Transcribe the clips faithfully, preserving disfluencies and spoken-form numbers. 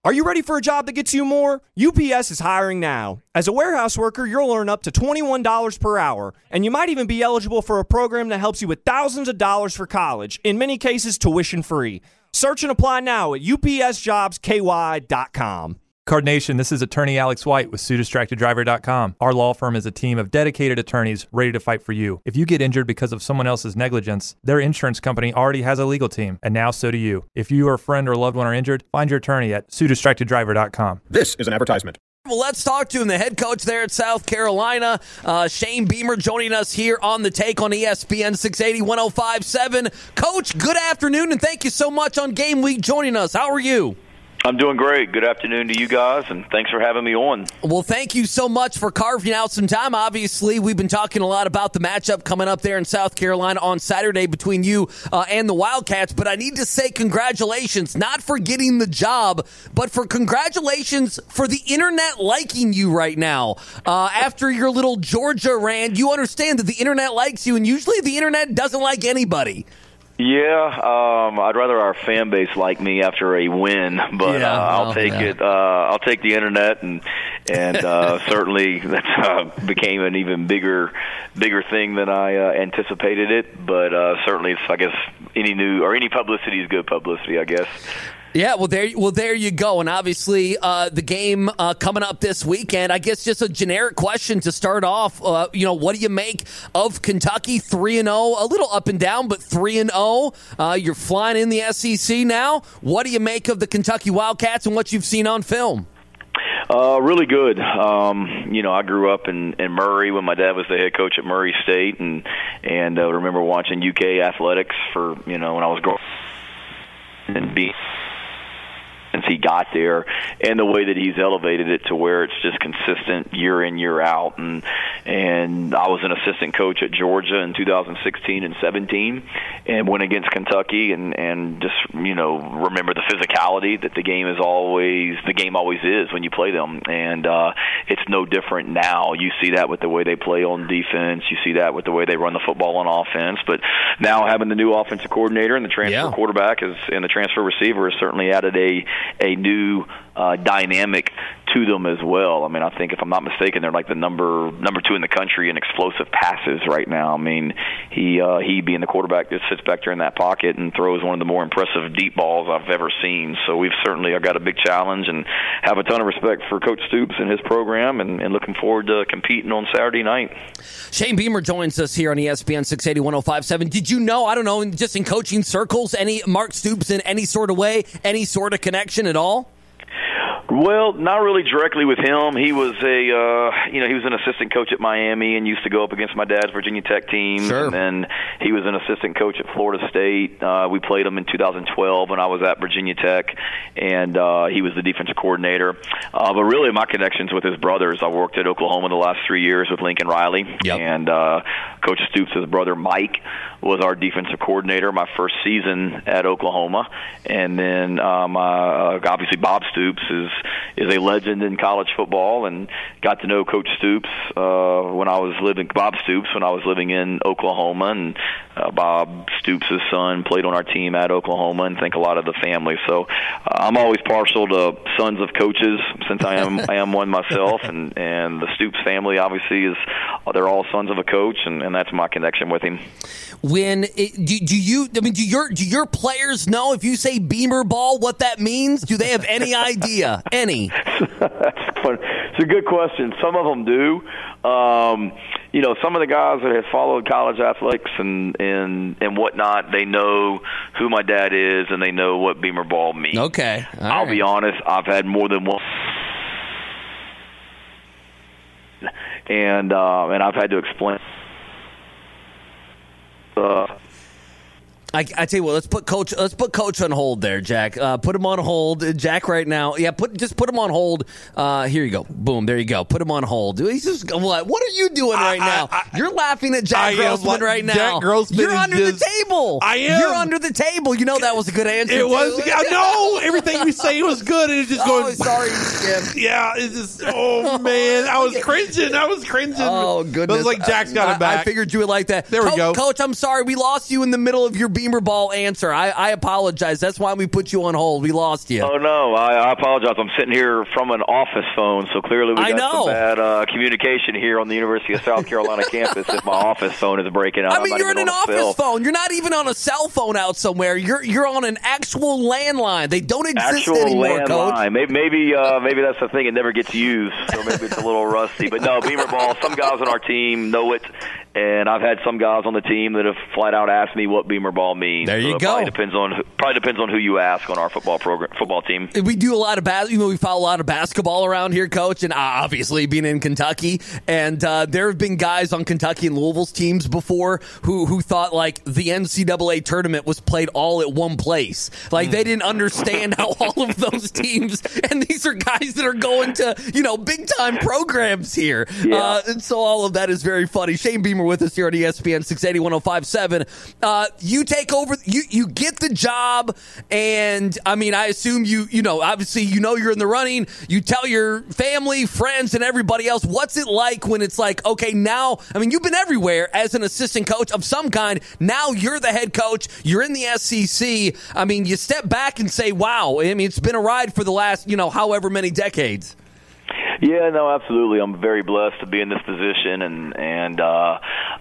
Are you ready for a job that gets you more? U P S is hiring now. As a warehouse worker, you'll earn up to twenty-one dollars per hour, and you might even be eligible for a program that helps you with thousands of dollars for college, in many cases tuition free. Search and apply now at U P S jobs K Y dot com. Card Nation, this is attorney Alex White with Sue Distracted Driver dot com. Our law firm is a team of dedicated attorneys ready to fight for you. If you get injured because of someone else's negligence, their insurance company already has a legal team, and now so do you. If you or a friend or loved one are injured, find your attorney at Sue Distracted Driver dot com. This is an advertisement. Well, let's talk to him, the head coach there at South Carolina, uh, Shane Beamer, joining us here on The Take on E S P N six eighty, one oh five point seven. Coach, good afternoon, and thank you so much on Game Week joining us. How are you? I'm doing great. Good afternoon to you guys, and thanks for having me on. Well, thank you so much for carving out some time. Obviously, we've been talking a lot about the matchup coming up there in South Carolina on Saturday between you uh, and the Wildcats, but I need to say congratulations, not for getting the job, but for congratulations for the internet liking you right now. Uh, after your little Georgia rant, you understand that the internet likes you, and usually the internet doesn't like anybody. Yeah, um, I'd rather our fan base like me after a win, but Yeah, uh, I'll well, take yeah. it. Uh, I'll take the internet, and and uh, certainly that uh, became an even bigger, bigger thing than I uh, anticipated it. But uh, certainly, it's, I guess any new or any publicity is good publicity, I guess. Yeah, well, there, well, there you go. And obviously, uh, the game uh, coming up this weekend. I guess just a generic question to start off. Uh, you know, what do you make of Kentucky three and zero? A little up and down, but three and zero. Uh, you're flying in the S E C now. What do you make of the Kentucky Wildcats and what you've seen on film? Uh, really good. Um, you know, I grew up in, in Murray when my dad was the head coach at Murray State, and and uh, remember watching U K athletics for you know when I was growing and being. Since he got there, and the way that he's elevated it to where it's just consistent year in, year out. And and I was an assistant coach at Georgia in two thousand sixteen and seventeen, and went against Kentucky, and and just you know remember the physicality that the game is always the game always is when you play them, and uh, it's no different now. You see that with the way they play on defense, you see that with the way they run the football on offense. But now having the new offensive coordinator and the transfer Yeah. quarterback is and the transfer receiver has certainly added a a new uh, dynamic to them as well. I mean, I think if I'm not mistaken, they're like the number number two in the country in explosive passes right now. I mean, he uh, he being the quarterback that sits back there in that pocket and throws one of the more impressive deep balls I've ever seen. So we've certainly got a big challenge and have a ton of respect for Coach Stoops and his program, and, and looking forward to competing on Saturday night. Shane Beamer joins us here on E S P N six eighty, one oh five point seven. Did you know, I don't know, just in coaching circles, any Mark Stoops in any sort of way, any sort of connection at all? Well, not really directly with him. He was a, uh, you know, he was an assistant coach at Miami and used to go up against my dad's Virginia Tech team. Sure. And then he was an assistant coach at Florida State. Uh, we played him in two thousand twelve when I was at Virginia Tech, and uh, he was the defensive coordinator. Uh, but really, my connections with his brothers. I worked at Oklahoma the last three years with Lincoln Riley, Yep. and uh, Coach Stoops' brother Mike was our defensive coordinator my first season at Oklahoma, and then um, uh, obviously Bob Stoops is is a legend in college football, and got to know Coach Stoops uh, when I was living Bob Stoops when I was living in Oklahoma, and uh, Bob Stoops' son played on our team at Oklahoma, and think a lot of the family. So uh, I'm always partial to sons of coaches since I am I am one myself, and and the Stoops family obviously is they're all sons of a coach, and, and that's my connection with him. When it, do, do you? I mean, do your do your players know if you say Beamer ball what that means? Do they have any idea? Any? That's fun. It's a good question. Some of them do. Um, you know, some of the guys that have followed college athletics and, and, and whatnot, they know who my dad is and they know what Beamer ball means. Okay. All I'll right. be honest, I've had more than one. And, uh, and I've had to explain. Uh, I, I tell you what, let's put coach. Let's put coach on hold there, Jack. Uh, put him on hold, Jack. Right now, yeah. Put just put him on hold. Uh, here you go. Boom. There you go. Put him on hold. He's just what? What are you doing right I, now? I, I, You're laughing at Jack I Grossman like, right now. Jack Grossman You're is under just, the table. I am. You're under the table. You know that was a good answer. It too. was. I know everything you say was good, and it's just Oh, going. sorry, Skip. Yeah, it's just. Oh man, I was cringing. I was cringing. Oh goodness. It was like Jack's got I, it back. I figured you would like that. There we Co- go. Coach, I'm sorry we lost you in the middle of your beat. Beamer Ball answer. I, I apologize. That's why we put you on hold. We lost you. Oh, no. I, I apologize. I'm sitting here from an office phone, so clearly we I got know. some bad uh, communication here on the University of South Carolina campus if my office phone is breaking out. I mean, I'm not you're even in an on a office cell. phone. You're not even on a cell phone out somewhere. You're you're on an actual landline. They don't exist Actual anymore, Coach. landline. Maybe maybe, uh, maybe that's the thing. It never gets used, so maybe it's a little rusty. But no, Beamer Ball. Some guys on our team know it, and I've had some guys on the team that have flat out asked me what Beamer Ball means. There you so it go. Probably depends on who, probably depends on who you ask on our football program, football team. We do a lot of bas- you know, we follow a lot of basketball around here, Coach, and uh, obviously being in Kentucky, and uh, there have been guys on Kentucky and Louisville's teams before who who thought like the N C double A tournament was played all at one place. Like they didn't understand how all of those teams, and these are guys that are going to you know big time programs here, Yeah. uh, and so all of that is very funny. Shane Beamer with us here on E S P N six eighty, one oh five point seven. Uh, you take over, you you get the job, and I mean, I assume you you know obviously you know you're in the running. You tell your family, friends, and everybody else. What's it like when it's like, okay, now, I mean, you've been everywhere as an assistant coach of some kind. Now you're the head coach. You're in the S E C. I mean, you step back and say, wow. I mean, it's been a ride for the last, you know, however many decades. Yeah, no, absolutely. I'm very blessed to be in this position, and and uh,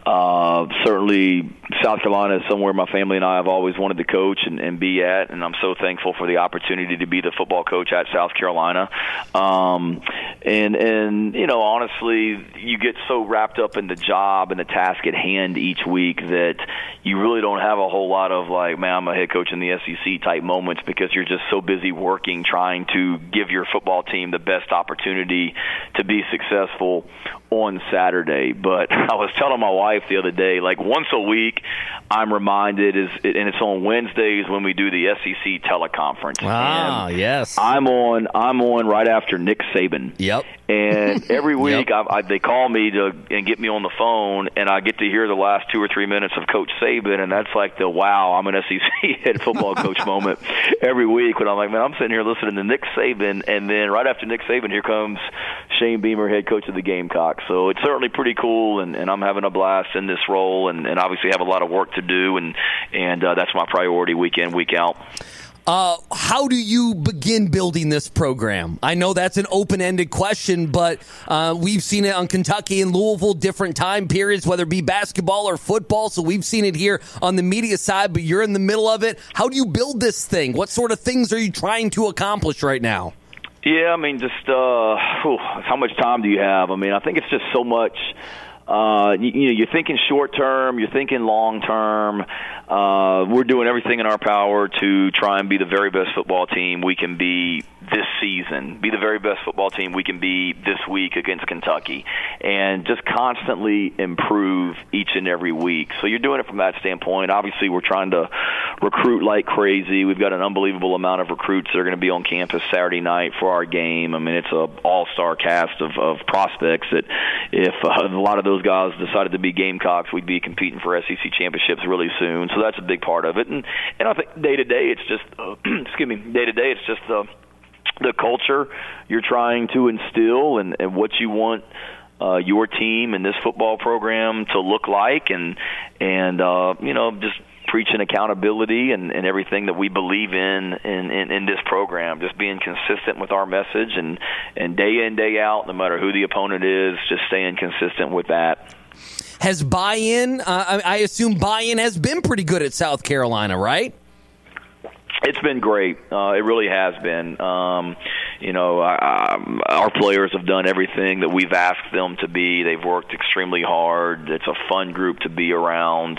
uh, certainly South Carolina is somewhere my family and I have always wanted to coach and, and be at, and I'm so thankful for the opportunity to be the football coach at South Carolina. Um, and and you know, honestly, you get so wrapped up in the job and the task at hand each week that you really don't have a whole lot of like, man, I'm a head coach in the S E C type moments, because you're just so busy working, trying to give your football team the best opportunity to be successful on Saturday. But I was telling my wife the other day, like once a week, I'm reminded, is and it's on Wednesdays when we do the S E C teleconference. Ah, and yes. I'm on. I'm on right after Nick Saban. Yep. And every week, Yep. I, I, they call me to and get me on the phone, and I get to hear the last two or three minutes of Coach Saban, and that's like the wow, I'm an S E C head football coach moment every week. When I'm like, man, I'm sitting here listening to Nick Saban, and then right after Nick Saban, here comes Shane Beamer, head coach of the Gamecocks. So it's certainly pretty cool, and, and I'm having a blast in this role, and, and obviously have a lot of work to do, and and uh, that's my priority week in, week out. Uh, how do you begin building this program? I know that's an open-ended question, but uh, we've seen it on Kentucky and Louisville, different time periods, whether it be basketball or football. So we've seen it here on the media side, but you're in the middle of it. How do you build this thing? What sort of things are you trying to accomplish right now? Yeah, I mean, just uh, whew, how much time do you have? I mean, I think it's just so much. Uh, you, you know, you're thinking short term, you're thinking long term. Uh, we're doing everything in our power to try and be the very best football team we can be this season, be the very best football team we can be this week against Kentucky, and just constantly improve each and every week. So you're doing it from that standpoint. Obviously, we're trying to recruit like crazy. We've got an unbelievable amount of recruits that are going to be on campus Saturday night for our game. I mean, it's an all-star cast of, of prospects that if uh, a lot of those guys decided to be Gamecocks, we'd be competing for S E C championships really soon. So that's a big part of it. And and I think day to day, it's just uh, excuse me, day to day, it's just the the culture you're trying to instill, and, and what you want uh, your team and this football program to look like, and and uh, you know, just preaching accountability and, and everything that we believe in in, in in this program, just being consistent with our message, and, and day in, day out, no matter who the opponent is, just staying consistent with that. Has buy-in, uh, I, I assume buy-in has been pretty good at South Carolina, right? It's been great. Uh, it really has been. Um, you know, I, I, our players have done everything that we've asked them to be. They've worked extremely hard. It's a fun group to be around.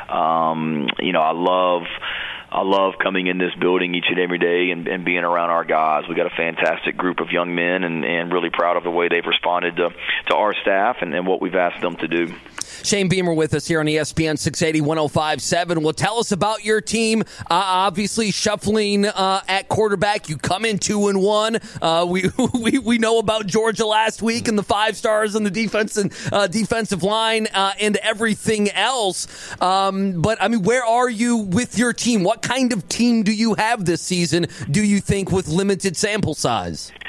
Um, you know, I love... I love coming in this building each and every day and, and being around our guys. We got a fantastic group of young men, and, and really proud of the way they've responded to, to our staff and, and what we've asked them to do. Shane Beamer with us here on E S P N six eighty, one oh five point seven. Well, tell us about your team. Uh, obviously, shuffling uh, at quarterback. You come in two and one. Uh, we we we know about Georgia last week and the five stars on the defense and uh, defensive line uh, and everything else. Um, but I mean, where are you with your team? What kind of team do you have this season, do you think, with limited sample size?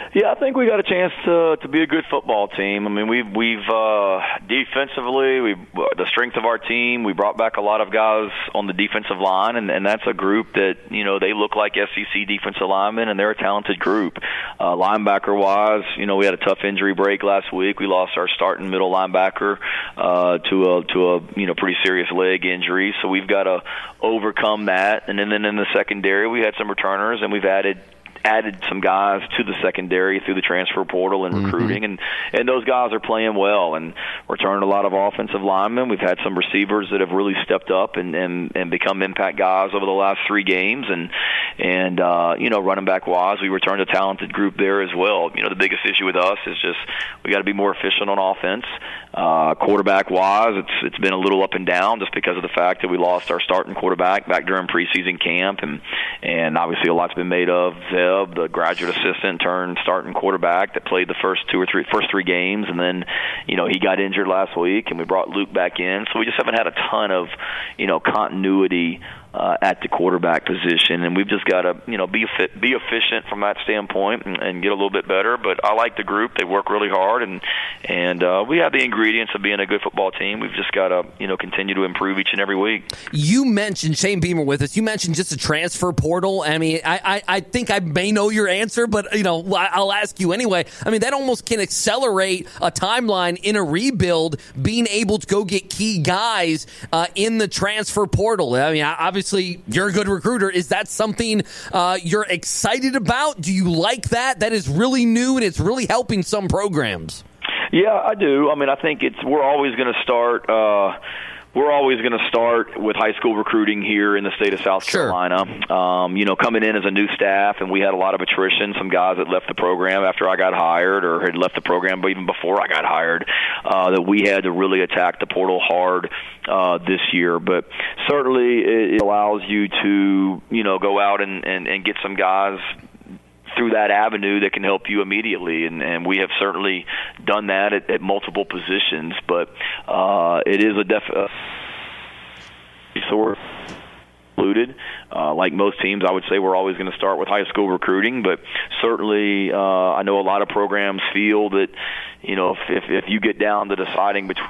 Yeah, I think we got a chance to to be a good football team. I mean, we've we've uh, defensively, we the strength of our team. We brought back a lot of guys on the defensive line, and, and that's a group that you know they look like S E C defensive linemen, and they're a talented group. Uh, linebacker wise, you know, we had a tough injury break last week. We lost our starting middle linebacker uh, to a to a you know pretty serious leg injury, so we've got to overcome that. And then, then in the secondary, we had some returners, and we've added. added some guys to the secondary through the transfer portal and recruiting, mm-hmm. and, and those guys are playing well and returned a lot of offensive linemen. We've had some receivers that have really stepped up and, and, and become impact guys over the last three games, and and uh, you know, running back wise, we returned a talented group there as well. You know, the biggest issue with us is just we got to be more efficient on offense. Uh, quarterback wise, it's it's been a little up and down just because of the fact that we lost our starting quarterback back during preseason camp, and and obviously a lot's been made of Zeb, the graduate assistant turned starting quarterback that played the first two or three first three games, and then you know he got injured last week, and we brought Luke back in, so we just haven't had a ton of you know continuity uh, at the quarterback position, and we've just got to you know be be efficient from that standpoint and, and get a little bit better. But I like the group; they work really hard, and and uh, we have the ingredients of being a good football team. We've just got to you know continue to improve each and every week. You mentioned Shane Beamer with us. You mentioned just a transfer portal. I mean, I I, I think I may know your answer, but you know I'll ask you anyway. I mean, that almost can accelerate a timeline in a rebuild, being able to go get key guys uh, in the transfer portal. I mean, obviously you're a good recruiter. Is that something uh, you're excited about? Do you like that? That is really new and it's really helping some programs. Yeah, I do. I mean, I think it's we're always going to start. Uh, We're always going to start with high school recruiting here in the state of South sure. Carolina. Um, you know, coming in as a new staff, and we had a lot of attrition, some guys that left the program after I got hired or had left the program even before I got hired, uh, that we had to really attack the portal hard uh, this year. But certainly it allows you to, you know, go out and, and, and get some guys through that avenue that can help you immediately, and, and we have certainly done that at, at multiple positions. But uh, it is a def uh, sort included. Uh, like most teams, I would say we're always going to start with high school recruiting, but certainly uh, I know a lot of programs feel that you know if, if if you get down to deciding between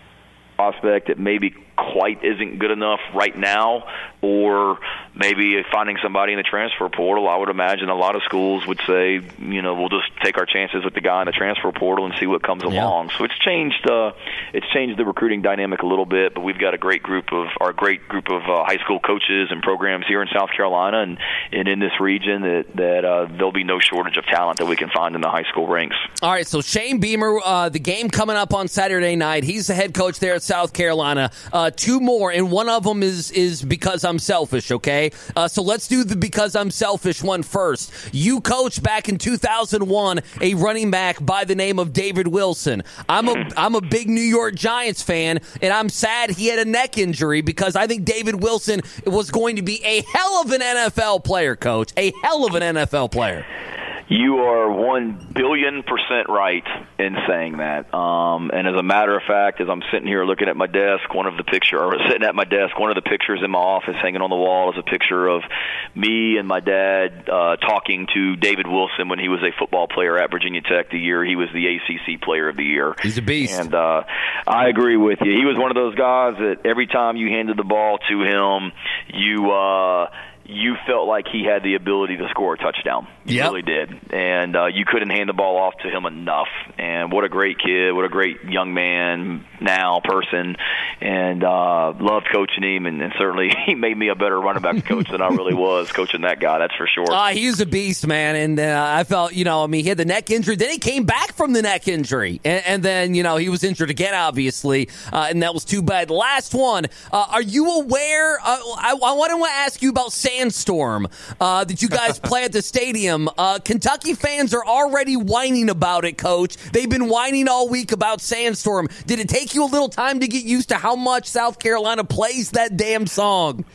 prospect that maybe quite isn't good enough right now, or maybe finding somebody in the transfer portal, I would imagine a lot of schools would say, you know, we'll just take our chances with the guy in the transfer portal and see what comes yeah. along. So it's changed, uh, it's changed the recruiting dynamic a little bit, but we've got a great group of our great group of uh, high school coaches and programs here in South Carolina and, and in this region that that uh, there'll be no shortage of talent that we can find in the high school ranks. All right, so Shane Beamer, uh, the game coming up on Saturday night. He's the head coach there at South Carolina. Uh, two more, and one of them is is because I'm selfish. Okay, uh, so let's do the because I'm selfish one first. You coached back in two thousand one a running back by the name of David Wilson. I'm a I'm a big New York Giants fan, and I'm sad he had a neck injury because I think David Wilson was going to be a hell of an N F L player, Coach. A hell of an N F L player. You are one billion percent right in saying that. Um, and as a matter of fact, as I'm sitting here looking at my desk, one of the picture, or sitting at my desk, one of the pictures in my office hanging on the wall is a picture of me and my dad uh, talking to David Wilson when he was a football player at Virginia Tech the year he was the A C C Player of the Year. He's a beast. And uh, I agree with you. He was one of those guys that every time you handed the ball to him, you uh, – you felt like he had the ability to score a touchdown. You yep. really did. And uh, you couldn't hand the ball off to him enough. And what a great kid, what a great young man now, person. And uh, loved coaching him, and, and certainly he made me a better running back coach than I really was coaching that guy, that's for sure. Uh, he was a beast, man. And uh, I felt, you know, I mean, he had the neck injury. Then he came back from the neck injury. And, and then, you know, he was injured again, obviously. Uh, and that was too bad. Last one. Uh, are you aware? Uh, I, I want to ask you about Sandstorm uh, that you guys play at the stadium. Uh, Kentucky fans are already whining about it, Coach. They've been whining all week about Sandstorm. Did it take you a little time to get used to how much South Carolina plays that damn song?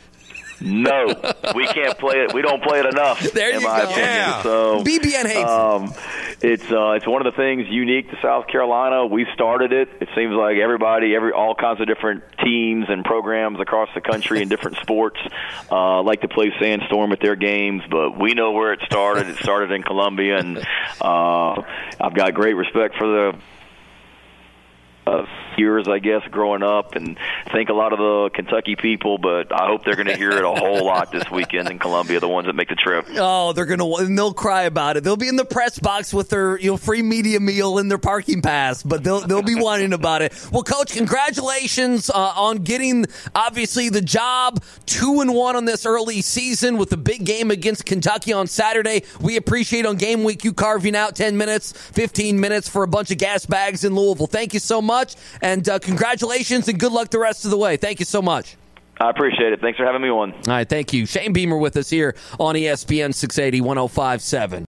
No, we can't play it. We don't play it enough. There in you my go. opinion. Yeah. So B B N hates um, it's uh, it's one of the things unique to South Carolina. We started it. It seems like everybody, every all kinds of different teams and programs across the country in different sports uh, like to play Sandstorm at their games, but we know where it started. It started in Columbia, and uh, I've got great respect for the Uh, years, I guess, growing up, and think a lot of the Kentucky people, but I hope they're going to hear it a whole lot this weekend in Columbia, the ones that make the trip. Oh, they're going to, and they'll cry about it. They'll be in the press box with their, you know, free media meal and their parking pass, but they'll they'll be whining about it. Well, Coach, congratulations uh, on getting, obviously, the job, two and one on this early season with the big game against Kentucky on Saturday. We appreciate on game week you carving out ten minutes, fifteen minutes for a bunch of gas bags in Louisville. Thank you so much. And uh, congratulations and good luck the rest of the way. Thank you so much. I appreciate it. Thanks for having me on. All right, thank you. Shane Beamer with us here on E S P N six eighty, one oh five point seven.